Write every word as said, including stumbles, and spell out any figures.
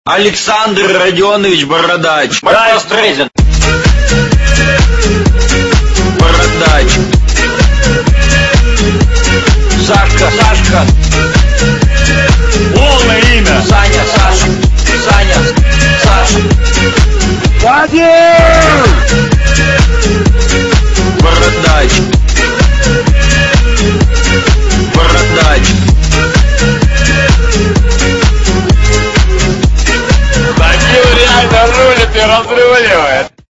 Александр Родионович Бородач. Брайан Трейзен. Бородач. Сашка, Сашка. Полное имя. Саня, Саша. Саня, Саша. Владимир!